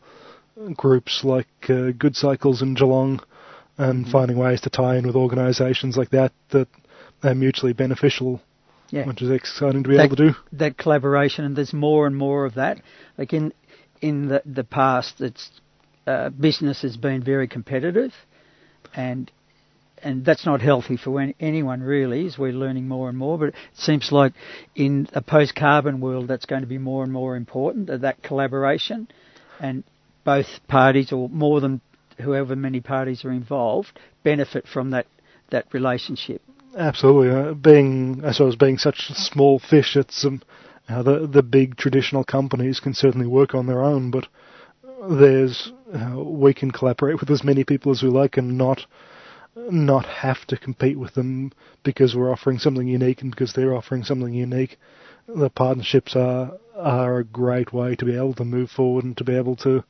groups like uh, Good Cycles in Geelong, and mm-hmm. finding ways to tie in with organisations like that that are mutually beneficial. Yeah. Which is exciting to be
that,
able to do.
That collaboration, and there's more and more of that. Like in in the, the past, it's uh, business has been very competitive, and and that's not healthy for any, anyone really, as we're learning more and more. But it seems like in a post-carbon world, that's going to be more and more important, uh, that collaboration, and both parties, or more than whoever many parties are involved, benefit from that, that relationship.
Absolutely. Uh, being, I suppose, being such a small fish, it's um, uh, the the big traditional companies can certainly work on their own, but there's uh, we can collaborate with as many people as we like and not not have to compete with them because we're offering something unique and because they're offering something unique. The partnerships are are a great way to be able to move forward and to be able to.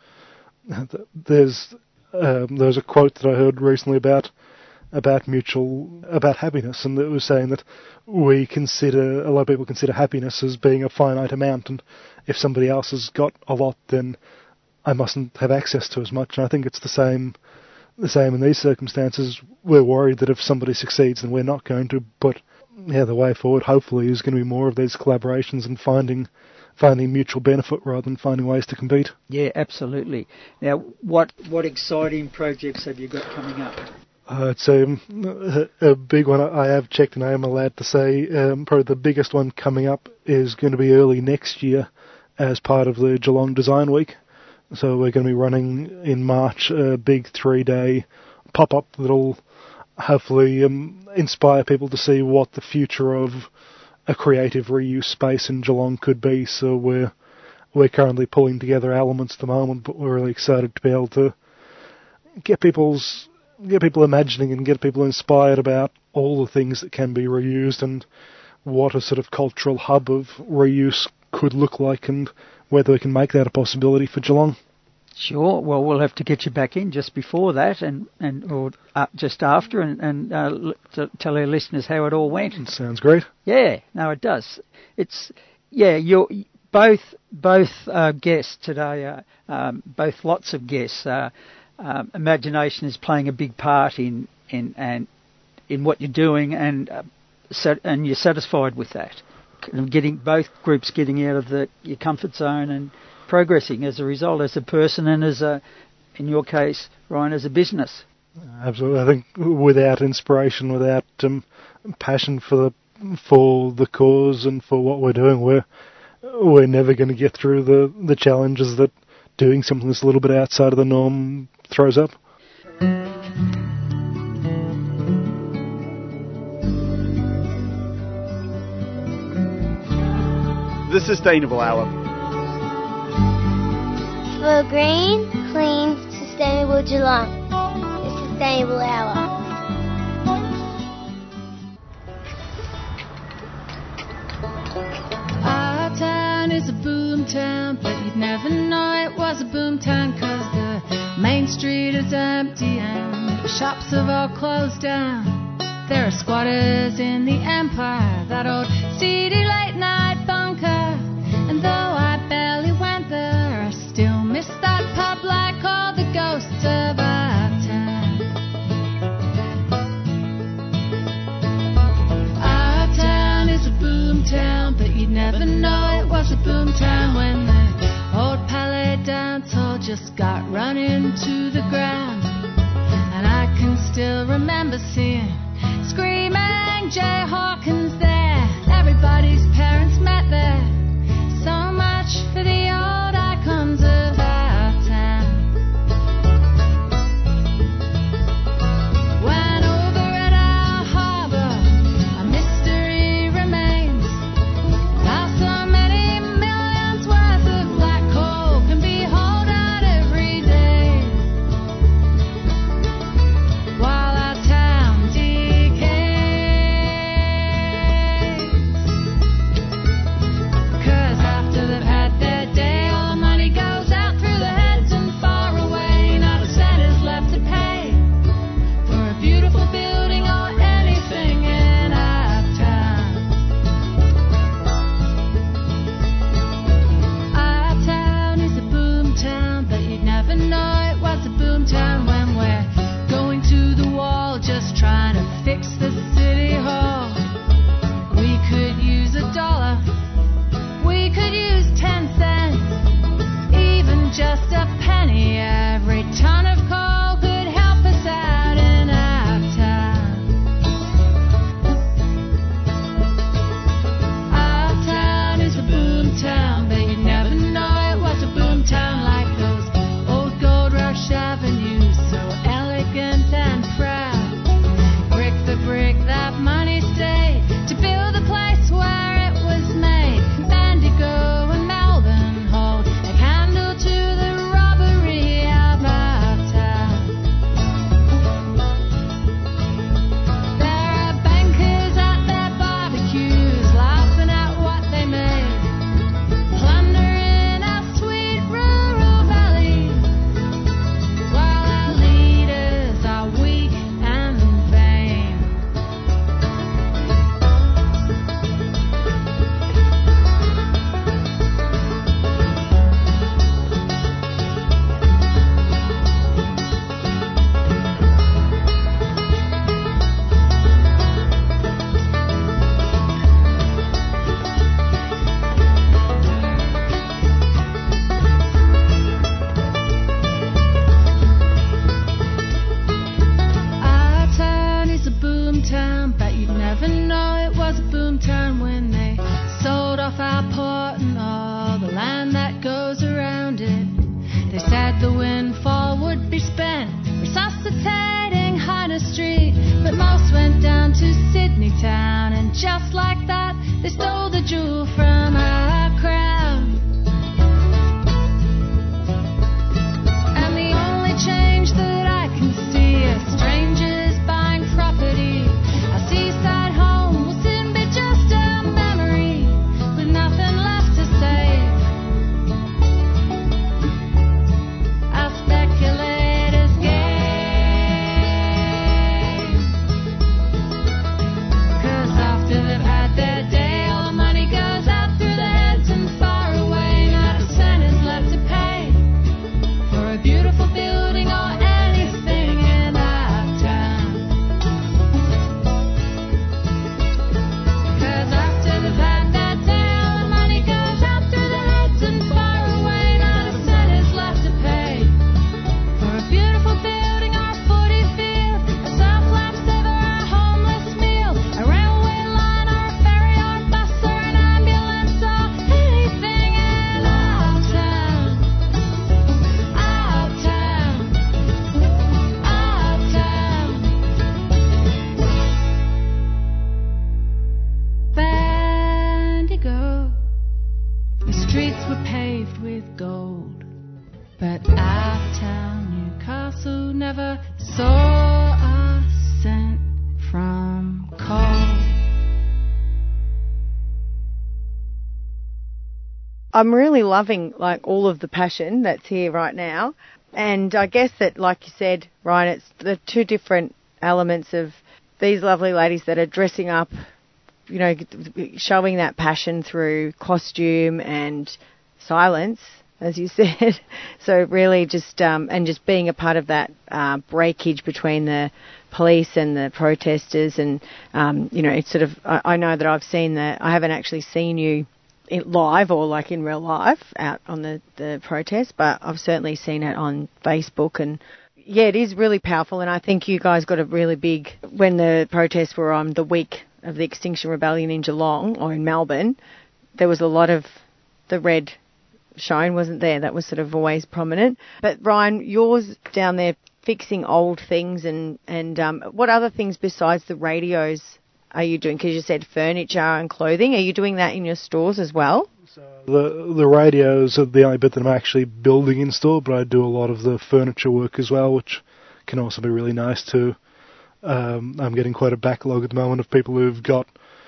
There's um, there's a quote that I heard recently about. about mutual, about happiness, and it was saying that we consider, a lot of people consider happiness as being a finite amount, and if somebody else has got a lot, then I mustn't have access to as much. And I think it's the same, the same in these circumstances. We're worried that if somebody succeeds, then we're not going to, but yeah, the way forward hopefully is going to be more of these collaborations and finding finding mutual benefit rather than finding ways to compete.
Yeah, absolutely. Now, what what exciting projects have you got coming up?
Uh, it's a, a big one. I have checked, and I am allowed to say um, probably the biggest one coming up is going to be early next year as part of the Geelong Design Week. So we're going to be running in March a big three-day pop-up that'll hopefully um, inspire people to see what the future of a creative reuse space in Geelong could be. So we're we're currently pulling together elements at the moment, but we're really excited to be able to get people's get people imagining and get people inspired about all the things that can be reused and what a sort of cultural hub of reuse could look like and whether we can make that a possibility for Geelong.
Sure. Well, we'll have to get you back in just before that and, and or uh, just after and, and uh, to tell our listeners how it all went.
Sounds great.
Yeah, no, it does. It's, yeah, you're both, both uh, guests today, uh, um, both lots of guests, uh, Um, imagination is playing a big part in in and in what you're doing, and uh, so, and you're satisfied with that. Getting both groups getting out of the your comfort zone and progressing as a result, as a person and as a in your case, Ryan, as a business.
Absolutely. I think without inspiration, without um, passion for the for the cause and for what we're doing, we're we're never going to get through the, the challenges that doing something that's a little bit outside of the norm throws up.
The Sustainable Hour.
For green, clean, sustainable Geelong. The Sustainable Hour.
Our town is a boom town, but you'd never know it was a boom town, 'cause the main street is empty and the shops have all closed down. There are squatters in the Empire, that old seedy late night bunker, and though I barely went there, I still miss that pub like all the ghosts of our town. Our town is a boom town, but you'd never know it was a boom town when the old Palais dance hall just got run into the ground. And I can still remember seeing screaming Jay Hawkins there. Everybody's parents met there. So much for the old icons of our town. When over at our harbour a mystery remains, how so many millions worth of black coal can be hauled out every day, while our town decays. 'Cause after they've had their day, all the money goes out through the heads and far away. Not a cent is left to pay for a beautiful building or anything in our town. Our town is a boom town, but you'd never know it was a boom town when we're going to the wall, just trying to fix the city hall. We could use a dollar, we could use ten cents, even just a penny. Every ton of coal could help us out in our town. Our town is a boom town, but you'd never know it was a boom town, like those old Gold Rush avenues, so elegant and proud. Brick for brick, that money stayed to build the place where it was made. Bendigo and Melbourne hold a candle to the robbery of our town. There are bankers at their barbecues, laughing at what they made, plundering our sweet rural valleys, while our leaders are weak and vain. Our town is a boom town, but you'd never know it was a boom town when they sold off our port and all the land that goes around it. They said the windfall would be spent resuscitating Highness Street, but most went down to Sydney town, and just like that they stole the jewel from our crown. And the only change that I can see are strangers buying property. Our seaside home will soon be just a memory, with nothing left to save. Our speculators gain, 'cause after they've had their day, all the money goes out never saw a scent from coal.
I'm really loving like all of the passion that's here right now. And I guess that, like you said, Ryan, it's the two different elements of these lovely ladies that are dressing up, you know, showing that passion through costume and silence, as you said. So really just, um, and just being a part of that uh, breakage between the police and the protesters. And, um, you know, it's sort of, I, I know that I've seen that, I haven't actually seen you in live or like in real life out on the, the protest, but I've certainly seen it on Facebook. And yeah, it is really powerful. And I think you guys got a really big, when the protests were on the week of the Extinction Rebellion in Geelong or in Melbourne, there was a lot of the red shown, wasn't there? That was sort of always prominent. But Ryan, yours down there fixing old things and, and um, what other things besides the radios are you doing? Because you said furniture and clothing. Are you doing that in your stores as well?
So the the radios are the only bit that I'm actually building in store, but I do a lot of the furniture work as well, which can also be really nice too. Um, I'm getting quite a backlog at the moment of people who've got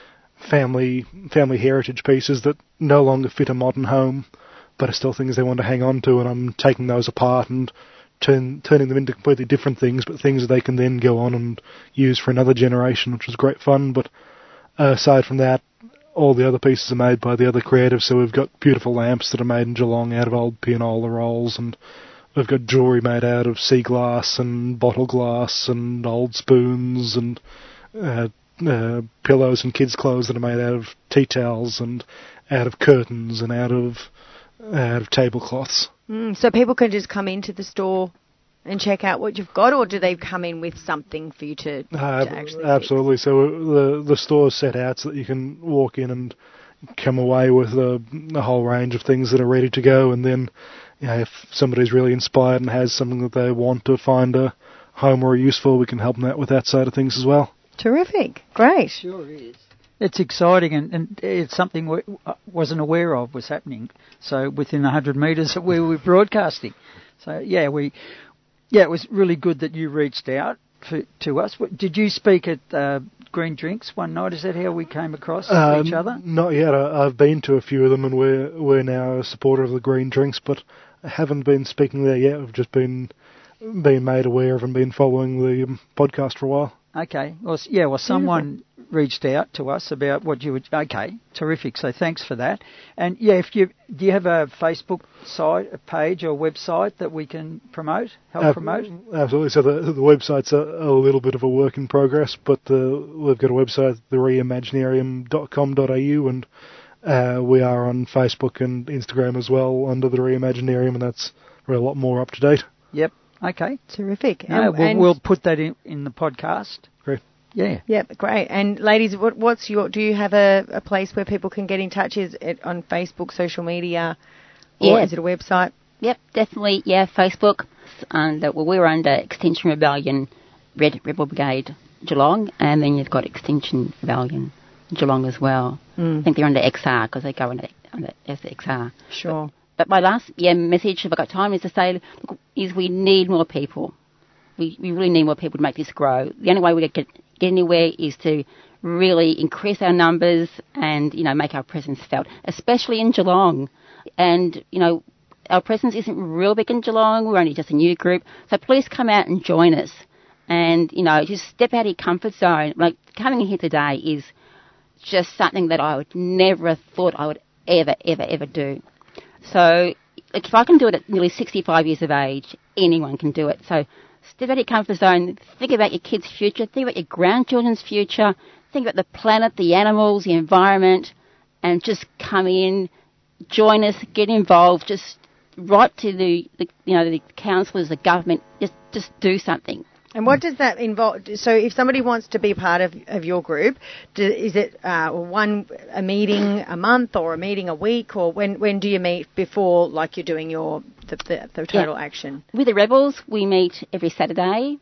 family family heritage pieces that no longer fit a modern home, but are still things they want to hang on to, and I'm taking those apart and Turn, turning them into completely different things, but things that they can then go on and use for another generation, which was great fun. But uh, aside from that, all the other pieces are made by the other creatives. So we've got beautiful lamps that are made in Geelong out of old pianola rolls, and we've got jewellery made out of sea glass and bottle glass and old spoons, and uh, uh, pillows and kids' clothes that are made out of tea towels and out of curtains and out of out of tablecloths.
Mm, so people can just come into the store and check out what you've got, or do they come in with something for you to,
uh,
to actually
Absolutely.
fix?
So the the store's set out so that you can walk in and come away with a, a whole range of things that are ready to go, and then, you know, if somebody's really inspired and has something that they want to find a home or a use for, we can help them out with that side of things as well.
Terrific. Great.
Sure is. It's exciting, and, and it's something we wasn't aware of was happening. So within one hundred metres of where we were broadcasting. So yeah, we yeah, it was really good that you reached out for, to us. Did you speak at uh, Green Drinks one night? Is that how we came across
um,
each other?
Not yet. I, I've been to a few of them, and we're we're now a supporter of the Green Drinks, but I haven't been speaking there yet. We've just been being made aware of and been following the um, podcast for a while.
Okay. Well, yeah. Well, someone reached out to us about what you would. Okay. Terrific. So thanks for that. And yeah, if you do, you have a Facebook site, a page, or website that we can promote, help uh, promote?
Absolutely. So the the website's a, a little bit of a work in progress, but uh, we've got a website, the reimaginarium dot com dot a u, and uh, we are on Facebook and Instagram as well under the Reimaginarium, and that's a lot more up to date.
Yep. Okay.
Terrific.
No,
and,
we'll,
and
we'll put that in, in the podcast.
Great.
Yeah.
Yep, great. And ladies, what, what's your? Do you have a, a place where people can get in touch? Is it on Facebook, social media, or
yeah.
is it a website?
Yep, definitely. Yeah, Facebook. And well, we're under Extinction Rebellion, Red Rebel Brigade Geelong, and then you've got Extinction Rebellion Geelong as well.
Mm.
I think they're under X R because they go under, under as X R.
Sure.
But, But my last yeah, message, if I've got time, is to say, look, is we need more people. We we really need more people to make this grow. The only way we get, get anywhere is to really increase our numbers and, you know, make our presence felt, especially in Geelong. And, you know, our presence isn't real big in Geelong. We're only just a new group. So please come out and join us. And, you know, just step out of your comfort zone. Like, coming here today is just something that I would never have thought I would ever, ever, ever do. So like, if I can do it at nearly sixty-five years of age, anyone can do it. So step out of your comfort zone, think about your kids' future, think about your grandchildren's future, think about the planet, the animals, the environment, and just come in, join us, get involved, just write to the, the you know, the councillors, the government, just, just do something.
And what does that involve? So if somebody wants to be part of, of your group, do, is it uh, one a meeting a month or a meeting a week, or when when do you meet before, like you're doing your the, the, the total yeah. action?
With the Rebels, we meet every Saturday.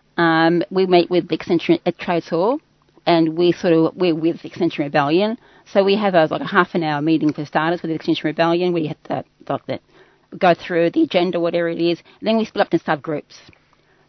Um, we meet with the Extinction at Trades Hall, and we sort of we're with the Extinction Rebellion. So we have a, like a half an hour meeting for starters with the Extinction Rebellion. We have to, like that, go through the agenda, whatever it is, and then we split up into subgroups.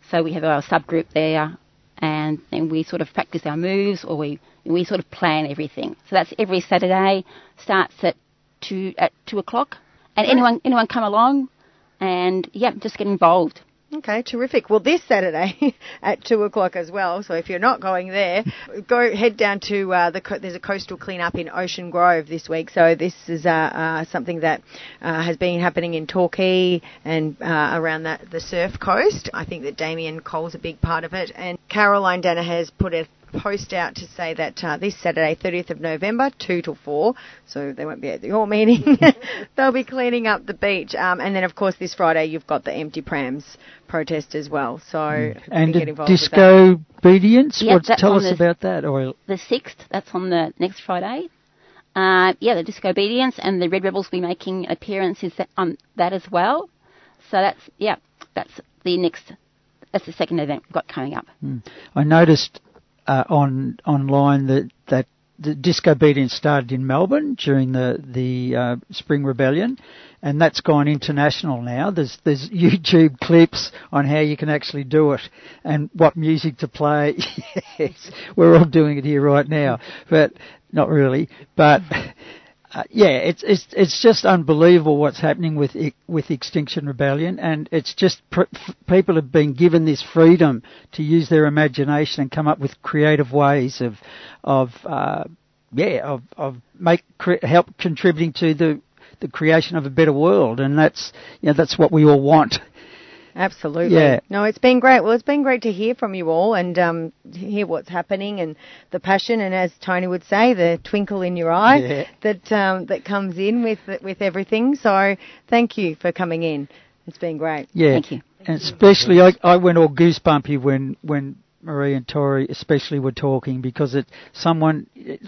So we have our subgroup there, and then we sort of practice our moves, or we we sort of plan everything. So that's every Saturday. Starts at two at two o'clock, and
Right.
anyone anyone come along, and yeah, just get involved.
Okay, terrific. Well, this Saturday at two o'clock as well. So if you're not going there, go head down to uh, the co- there's a coastal cleanup in Ocean Grove this week. So this is uh, uh, something that uh, has been happening in Torquay and uh, around that the surf coast. I think that Damien Cole's a big part of it, and Caroline Danner has put a post out to say that uh, this Saturday, thirtieth of November, two till four, so they won't be at your meeting. They'll be cleaning up the beach. Um, and then, of course, this Friday you've got the Empty Prams protest as well. So
Mm.
you
And
get
the
involved with that.
disco obedience.
Yeah,
What,
that's
tell
on
us
the-
about that. Or
The sixth, that's on the next Friday. Uh, yeah, the Disco Obedience and the Red Rebels will be making appearances on that as well. So that's, yeah, that's the next, that's the second event we've got coming up.
Mm. I noticed uh, on online that that the disco obedience started in Melbourne during the the uh, Spring Rebellion, and that's gone international now. There's there's YouTube clips on how you can actually do it and what music to play. Yes, we're all doing it here right now, but not really. But uh, yeah, it's it's it's just unbelievable what's happening with I- with Extinction Rebellion, and it's just pr- f- people have been given this freedom to use their imagination and come up with creative ways of of uh, yeah of of make cre- help contributing to the the creation of a better world, and that's you know that's what we all want.
Absolutely.
Yeah.
No, it's been great. Well, it's been great to hear from you all and um, hear what's happening and the passion, and as Tony would say, the twinkle in your eye
Yeah.
that um, that comes in with with everything. So thank you for coming in. It's been great.
Yeah,
Thank you.
and especially I, I went all goosebumpy when when Marie and Tori especially were talking, because it's someone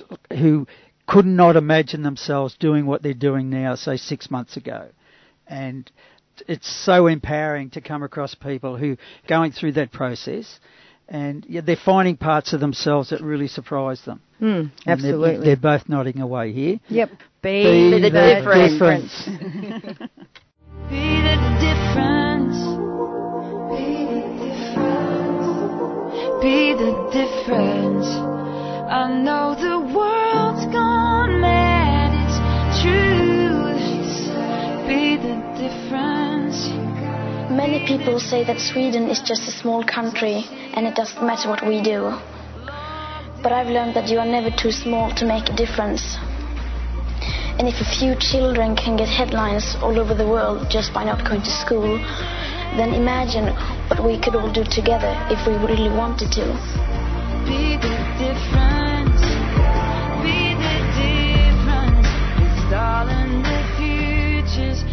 who could not imagine themselves doing what they're doing now, say six months ago, and it's so empowering to come across people who are going through that process, and yeah, they're finding parts of themselves that really surprise them.
Mm,
And they're-
absolutely.
they're, both nodding away here.
Yep. Be,
Be
the,
the
difference.
difference.
Be the difference. Be the difference. I know the world's gone mad. It's true. Be the difference.
Many people say that Sweden is just a small country and it doesn't matter what we do. But I've learned that you are never too small to make a difference. And if a few children can get headlines all over the world just by not going to school, then imagine what we could all do together if we really wanted to.
Be the difference. Be the difference. It's all in the future's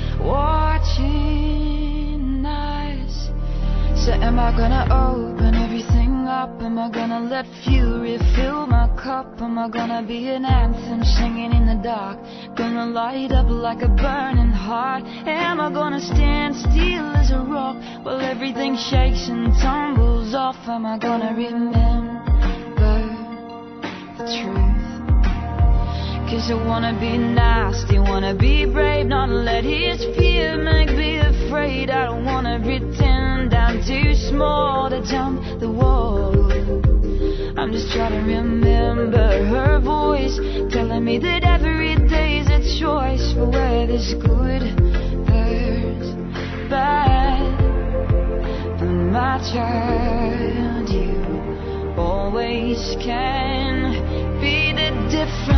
watching us. So am I gonna open everything up? Am I gonna let fury fill my cup? Am I gonna be an anthem singing in the dark? Gonna light up like a burning heart? Am I gonna stand still as a rock while everything shakes and tumbles off? Am I gonna remember the truth? Cause I wanna be nasty, wanna be brave, not let his fear make me afraid. I don't wanna pretend I'm too small to jump the wall. I'm just trying to remember her voice telling me that every day's a choice for where there's good, there's bad. For my child, you always can be the difference.